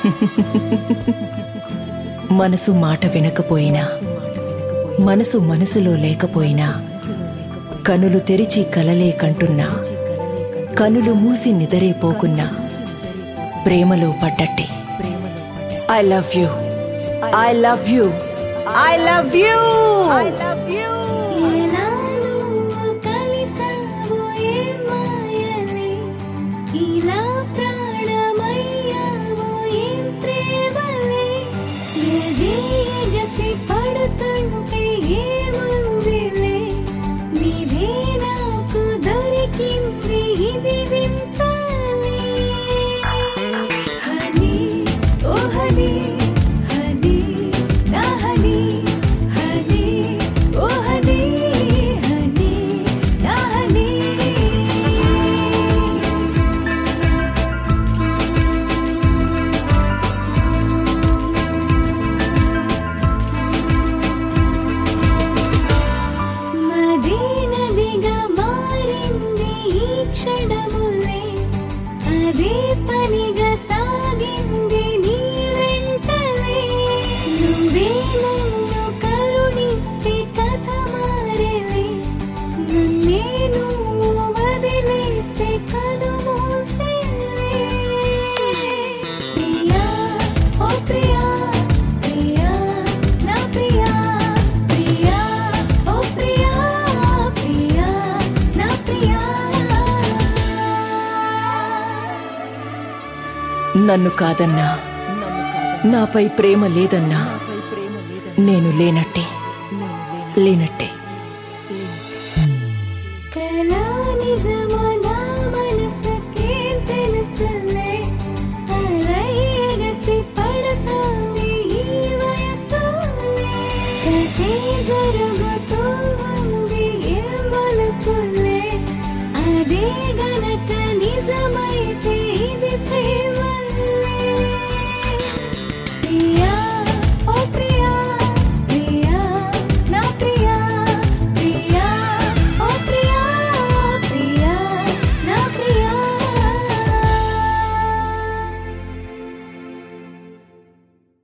మనసు మాట వినకపోయినా, మనసు మనసులో లేకపోయినా, కనులు తెరిచి కలలే కంటున్నా, కనులు మూసి నిదరే పోకున్నా, ప్రేమలో పడ్డట్టే. I love you, I love you, I love you, I love you. నన్ను కాదన్నా, నాపై ప్రేమ లేదన్నా, నేను లేనట్టే, లేనట్టే.